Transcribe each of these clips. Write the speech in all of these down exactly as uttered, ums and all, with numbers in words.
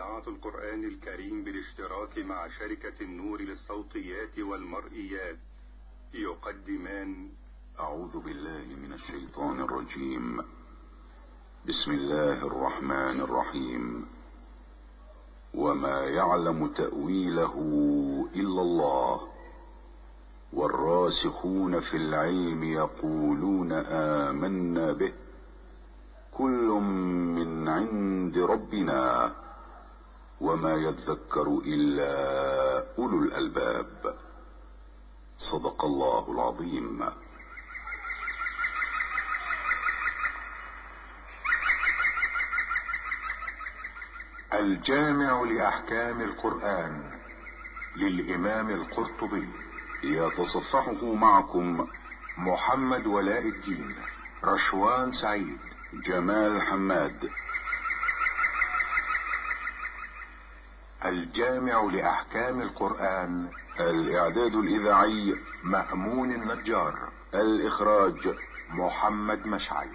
إذاعة القرآن الكريم بالاشتراك مع شركة النور للصوتيات والمرئيات يقدمان أعوذ بالله من الشيطان الرجيم. بسم الله الرحمن الرحيم. وما يعلم تأويله إلا الله والراسخون في العلم يقولون آمنا به كل من عند ربنا وما يذكر إلا أولو الألباب. صدق الله العظيم. الجامع لأحكام القرآن للإمام القرطبي، يتصفحه معكم محمد ولاء الدين، رشوان سعيد، جمال حماد. الجامع لأحكام القرآن، الإعداد الإذاعي مأمون النجار، الإخراج محمد مشعل.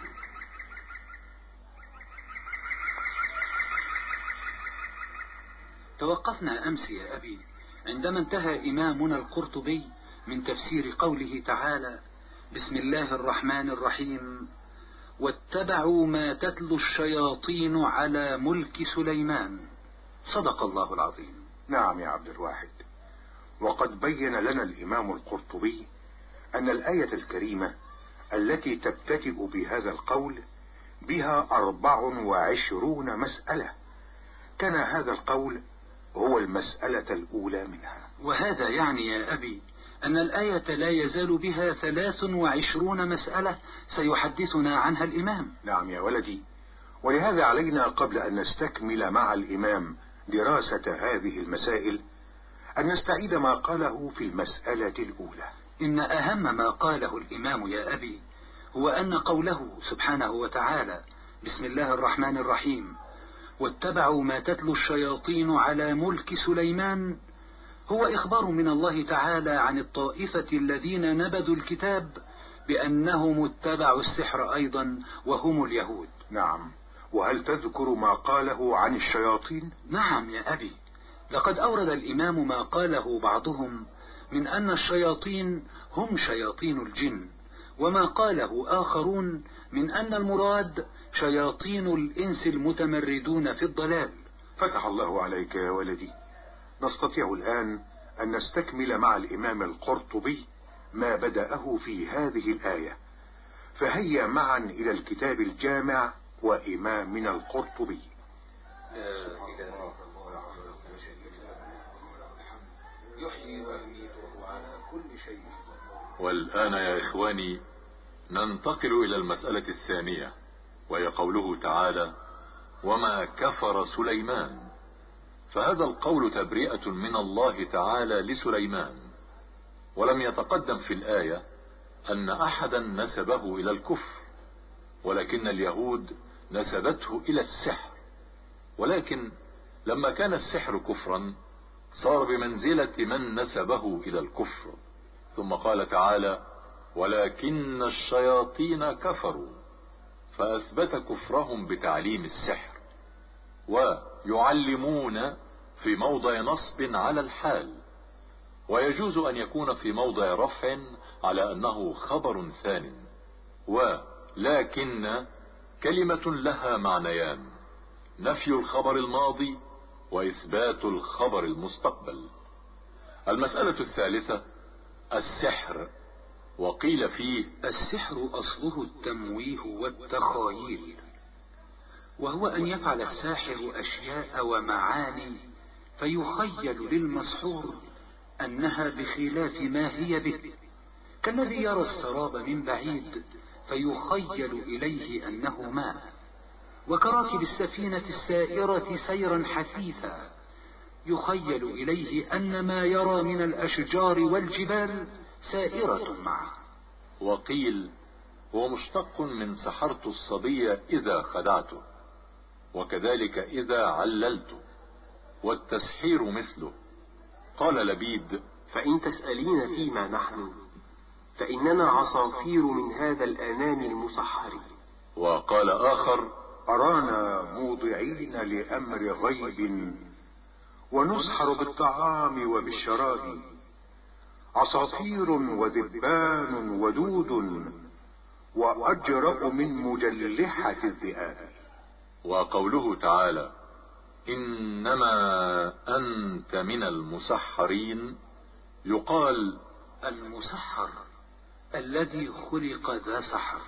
توقفنا أمس يا أبي عندما انتهى إمامنا القرطبي من تفسير قوله تعالى: بسم الله الرحمن الرحيم: واتبعوا ما تتلو الشياطين على ملك سليمان. صدق الله العظيم. نعم يا عبد الواحد، وقد بين لنا الإمام القرطبي أن الآية الكريمة التي تبتدئ بهذا القول بها أربع وعشرون مسألة، كان هذا القول هو المسألة الأولى منها. وهذا يعني يا أبي أن الآية لا يزال بها ثلاث وعشرون مسألة سيحدثنا عنها الإمام. نعم يا ولدي، ولهذا علينا قبل أن نستكمل مع الإمام دراسة هذه المسائل أن نستعيد ما قاله في المسألة الأولى. إن أهم ما قاله الإمام يا أبي هو أن قوله سبحانه وتعالى: بسم الله الرحمن الرحيم: واتبعوا ما تتلو الشياطين على ملك سليمان، هو إخبار من الله تعالى عن الطائفة الذين نبذوا الكتاب بأنهم اتبعوا السحر أيضا، وهم اليهود. نعم، وهل تذكر ما قاله عن الشياطين؟ نعم يا أبي، لقد أورد الإمام ما قاله بعضهم من أن الشياطين هم شياطين الجن، وما قاله آخرون من أن المراد شياطين الإنس المتمردون في الضلال. فتح الله عليك يا ولدي. نستطيع الآن أن نستكمل مع الإمام القرطبي ما بدأه في هذه الآية، فهيا معا إلى الكتاب الجامع وإمامنا القرطبي. يحيي ويميت وهو على كل شيء. والآن يا إخواني ننتقل إلى المسألة الثانية، وهي قوله تعالى: وما كفر سليمان. فهذا القول تبرئة من الله تعالى لسليمان، ولم يتقدم في الآية أن أحدا نسبه إلى الكفر، ولكن اليهود نسبته إلى السحر. ولكن لما كان السحر كفرا صار بمنزلة من نسبه إلى الكفر. ثم قال تعالى: ولكن الشياطين كفروا، فأثبت كفرهم بتعليم السحر. ويعلمون في موضع نصب على الحال، ويجوز أن يكون في موضع رفع على أنه خبر ثان. ولكن كلمة لها معنيان: نفي الخبر الماضي وإثبات الخبر المستقبل. المسألة الثالثة: السحر. وقيل فيه: السحر أصله التمويه والتخايل، وهو أن يفعل الساحر أشياء ومعاني فيخيل للمسحور أنها بخلاف ما هي به، كالذي يرى السراب من بعيد فيخيل إليه أنه ماء، وكراكب السفينة السائرة سيرا حثيثا يخيل إليه أن ما يرى من الأشجار والجبال سائرة معه. وقيل هو مشتق من سحرت الصبي إذا خدعته، وكذلك إذا عللته، والتسحير مثله. قال لبيد: فإن تسألين فيما نحن فإننا عصافير من هذا الأنام المسحر. وقال آخر: أرانا موضعين لأمر غيب ونسحر بالطعام وبالشراب، عصافير وذبان ودود وأجرأ من مجلحة الذئاب. وقوله تعالى: إنما أنت من المسحرين، يقال المسحر الذي خلق ذا سحر،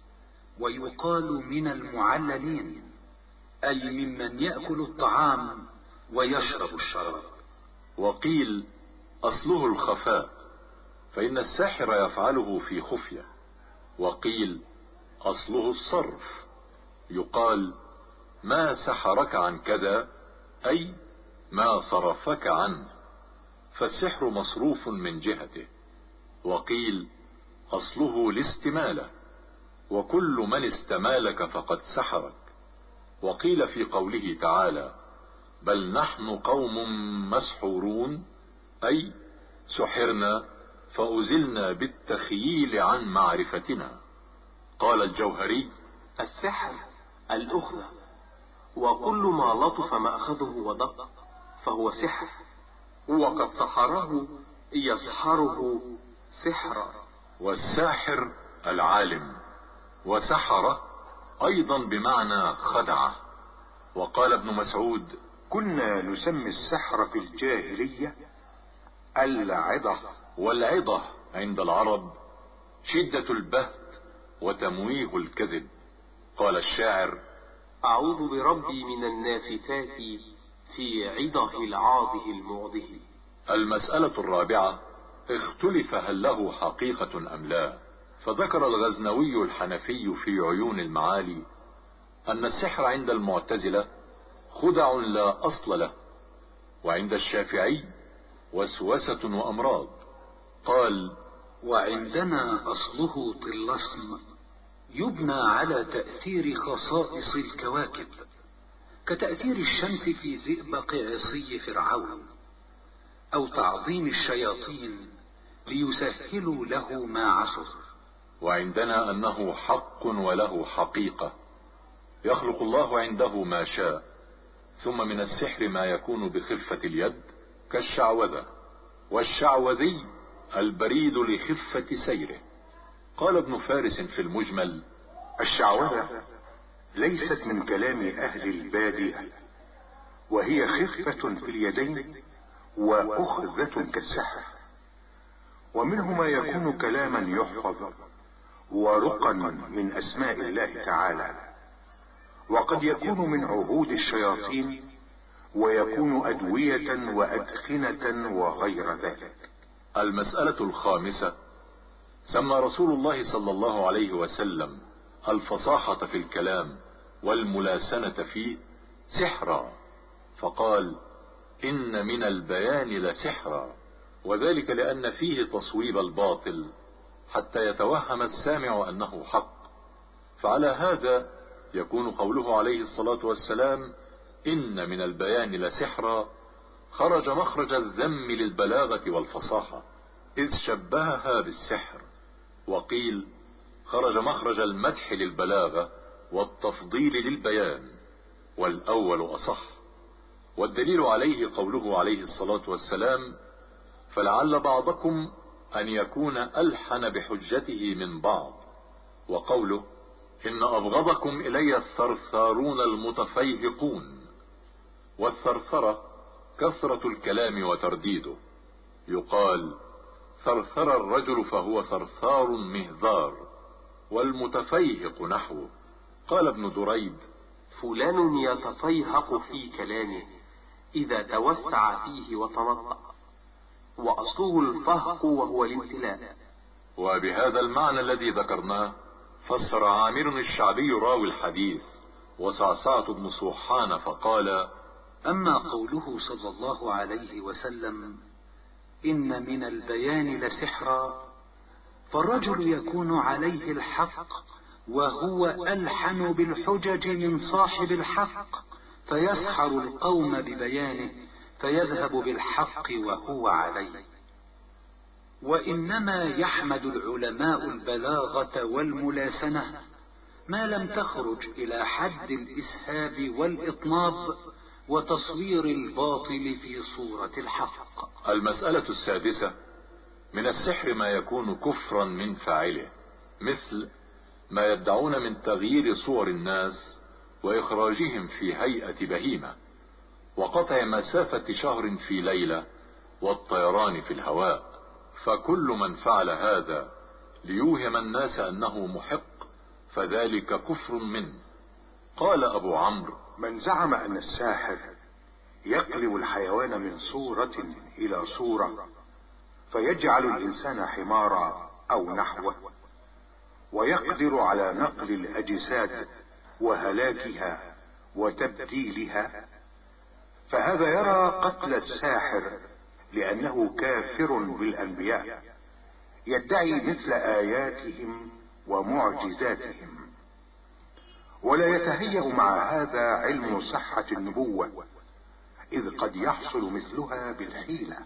ويقال من المعللين أي ممن يأكل الطعام ويشرب الشراب. وقيل أصله الخفاء، فإن الساحر يفعله في خفية. وقيل أصله الصرف، يقال ما سحرك عن كذا، أي ما صرفك عنه، فالسحر مصروف من جهته. وقيل أصله الاستمالة، وكل من استمالك فقد سحرك. وقيل في قوله تعالى: بل نحن قوم مسحورون، أي سحرنا فأزلنا بالتخييل عن معرفتنا. قال الجوهري: السحر الأخذ، وكل ما لطف مأخذه ودق فهو سحر، وقد سحره يسحره سحرا. والساحر العالم، وسحر أيضا بمعنى خدعه. وقال ابن مسعود: كنا نسمي السحر في الجاهلية العضة. والعضة عند العرب شدة البهت وتمويه الكذب. قال الشاعر: أعوذ بربي من النافتات في عضه العاضه المعضه. المسألة الرابعة: اختلف هل له حقيقة أم لا. فذكر الغزنوي الحنفي في عيون المعالي أن السحر عند المعتزلة خدع لا أصل له، وعند الشافعي وسوسة وأمراض. قال: وعندنا أصله طلسم يبنى على تأثير خصائص الكواكب، كتأثير الشمس في زئبق عصي فرعون، أو تعظيم الشياطين ليسهلوا له ما عصر. وعندنا أنه حق وله حقيقة، يخلق الله عنده ما شاء. ثم من السحر ما يكون بخفة اليد كالشعوذة، والشعوذي البريد لخفة سيره. قال ابن فارس في المجمل: الشعوذة ليست من كلام أهل البادية، وهي خفة في اليدين وأخذة كالسحر، ومنه ما يكون كلاما يحفظ ورقا من أسماء الله تعالى، وقد يكون من عهود الشياطين، ويكون أدوية وأدخنة وغير ذلك. المسألة الخامسة: سمى رسول الله صلى الله عليه وسلم الفصاحة في الكلام والملاسنة فيه سحرا، فقال: إن من البيان لسحرا، وذلك لأن فيه تصويب الباطل حتى يتوهم السامع أنه حق. فعلى هذا يكون قوله عليه الصلاة والسلام: إن من البيان لسحرا، خرج مخرج الذم للبلاغة والفصاحة، إذ شبهها بالسحر. وقيل خرج مخرج المدح للبلاغة والتفضيل للبيان، والأول أصح. والدليل عليه قوله عليه الصلاة والسلام: فلعل بعضكم أن يكون ألحن بحجته من بعض. وقوله: إن أبغضكم إلي الثرثارون المتفيهقون. والثرثرة كثرة الكلام وترديده، يقال: ثرثر الرجل فهو ثرثار مهذار، والمتفيهق نحوه. قال ابن دريد: فلان يتفيهق في كلامه إذا توسع فيه وتنطق، وأصله الفهق وهو الامتلاء. وبهذا المعنى الذي ذكرناه فسر عامر الشعبي راوي الحديث وصعصعة بن صوحان فقال: أما قوله صلى الله عليه وسلم: إن من البيان لسحرا، فالرجل يكون عليه الحق وهو ألحن بالحجج من صاحب الحق، فيسحر القوم ببيانه فيذهب بالحق وهو عليه. وإنما يحمد العلماء البلاغة والملاسنة ما لم تخرج إلى حد الإسهاب والإطناب وتصوير الباطل في صورة الحق. المسألة السادسة: من السحر ما يكون كفرا من فاعله، مثل ما يدعون من تغيير صور الناس وإخراجهم في هيئة بهيمة، وقطع مسافة شهر في ليلة، والطيران في الهواء. فكل من فعل هذا ليوهم الناس أنه محق فذلك كفر منه. قال أبو عمرو: من زعم أن الساحر يقلب الحيوان من صورة إلى صورة فيجعل الإنسان حمارا أو نحوه، ويقدر على نقل الأجساد وهلاكها وتبديلها، فهذا يرى قتل الساحر لأنه كافر بالأنبياء، يدعي مثل آياتهم ومعجزاتهم، ولا يتهيأ مع هذا علم صحة النبوة، إذ قد يحصل مثلها بالحيلة.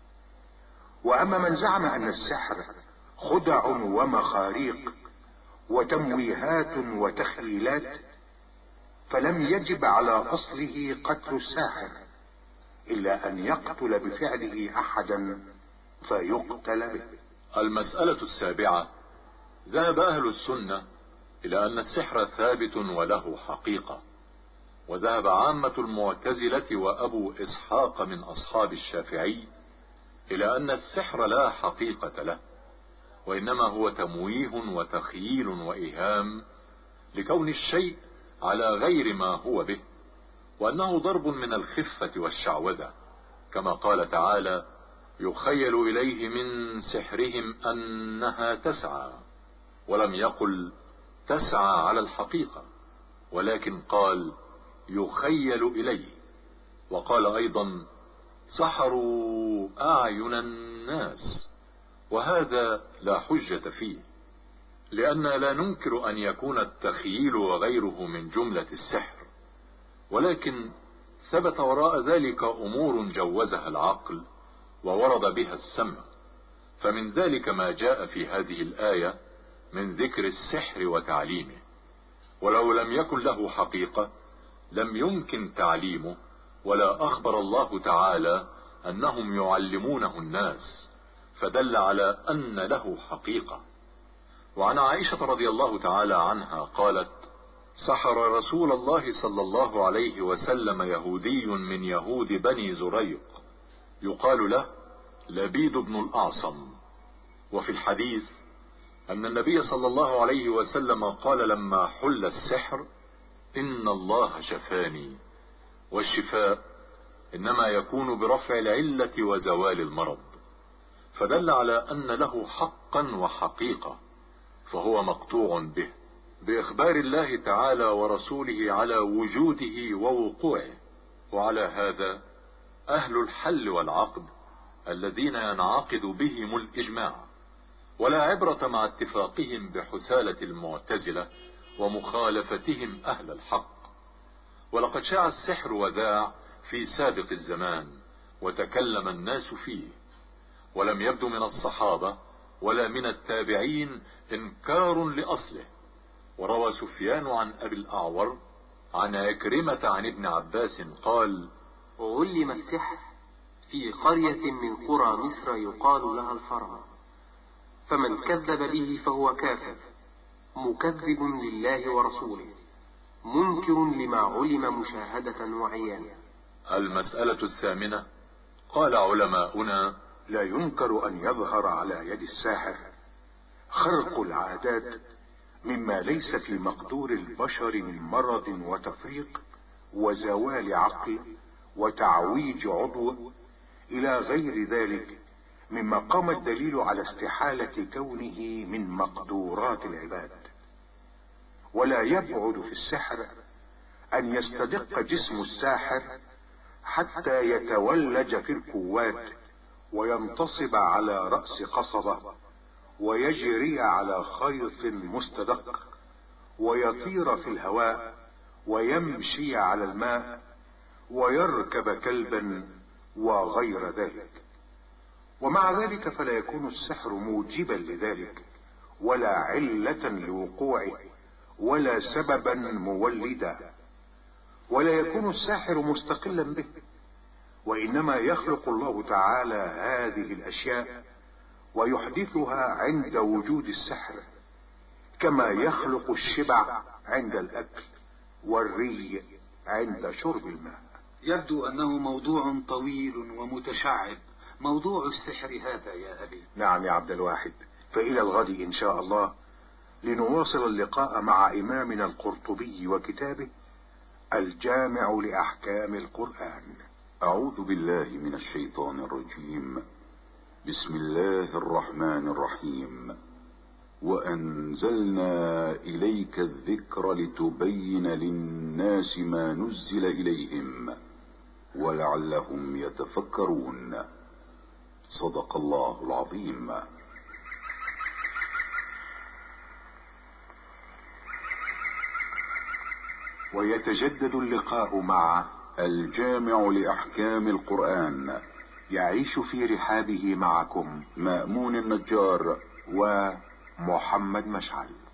وأما من زعم أن السحر خدع ومخاريق وتمويهات وتخيلات، فلم يجب على أصله قتل الساحر، إلا أن يقتل بفعله أحدا فيقتل به. المسألة السابعة: ذهب أهل السنة إلى أن السحر ثابت وله حقيقة، وذهب عامة المعتزلة وأبو إسحاق من أصحاب الشافعي إلى أن السحر لا حقيقة له، وإنما هو تمويه وتخييل وإيهام لكون الشيء على غير ما هو به، وأنه ضرب من الخفة والشعوذة، كما قال تعالى: يخيل إليه من سحرهم أنها تسعى، ولم يقل تسعى على الحقيقة، ولكن قال يخيل إليه. وقال أيضا: سحروا أعين الناس، وهذا لا حجة فيه، لأننا لا ننكر أن يكون التخييل وغيره من جملة السحر، ولكن ثبت وراء ذلك أمور جوزها العقل وورد بها السمع، فمن ذلك ما جاء في هذه الآية من ذكر السحر وتعليمه، ولو لم يكن له حقيقة لم يمكن تعليمه، ولا أخبر الله تعالى أنهم يعلمونه الناس، فدل على أن له حقيقة. وعن عائشة رضي الله تعالى عنها قالت: سحر رسول الله صلى الله عليه وسلم يهودي من يهود بني زريق يقال له لبيد بن الأعصم. وفي الحديث أن النبي صلى الله عليه وسلم قال لما حل السحر: إن الله شفاني، والشفاء إنما يكون برفع العلة وزوال المرض، فدل على أن له حقا وحقيقة، فهو مقطوع به بإخبار الله تعالى ورسوله على وجوده ووقوعه. وعلى هذا أهل الحل والعقد الذين ينعقد بهم الإجماع، ولا عبرة مع اتفاقهم بحثالة المعتزلة ومخالفتهم أهل الحق. ولقد شاع السحر وذاع في سابق الزمان وتكلم الناس فيه، ولم يبدو من الصحابة ولا من التابعين إنكار لأصله. وروى سفيان عن أبي الأعور عن عكرمة عن ابن عباس قال: علم السحر في قرية من قرى مصر يقال لها الفرع، فمن كذب به فهو كافر مكذب لله ورسوله منكر لما علم مشاهدة وعيانا. المسألة الثامنة: قال علماؤنا: لا ينكر أن يظهر على يد الساحر خرق العادات مما ليس في مقدور البشر من مرض وتفريق وزوال عقل وتعويج عضو إلى غير ذلك، مما قام الدليل على استحالة كونه من مقدورات العباد. ولا يبعد في السحر أن يستدق جسم الساحر حتى يتولج في القوات وينتصب على رأس قصبة ويجري على خيط مستدق ويطير في الهواء ويمشي على الماء ويركب كلبا وغير ذلك. ومع ذلك فلا يكون السحر موجبا لذلك ولا علة لوقوعه، ولا سببا مولدا، ولا يكون الساحر مستقلا به، وإنما يخلق الله تعالى هذه الأشياء ويحدثها عند وجود السحر، كما يخلق الشبع عند الأكل والري عند شرب الماء. يبدو أنه موضوع طويل ومتشعب، موضوع السحر هذا يا أبي. نعم يا عبد الواحد، فإلى الغد إن شاء الله لنواصل اللقاء مع إمامنا القرطبي وكتابه الجامع لأحكام القرآن. أعوذ بالله من الشيطان الرجيم. بسم الله الرحمن الرحيم. وأنزلنا إليك الذكر لتبين للناس ما نزل إليهم ولعلهم يتفكرون. صدق الله العظيم. ويتجدد اللقاء مع الجامع لأحكام القرآن. يعيش في رحابه معكم مأمون النجار ومحمد مشعل.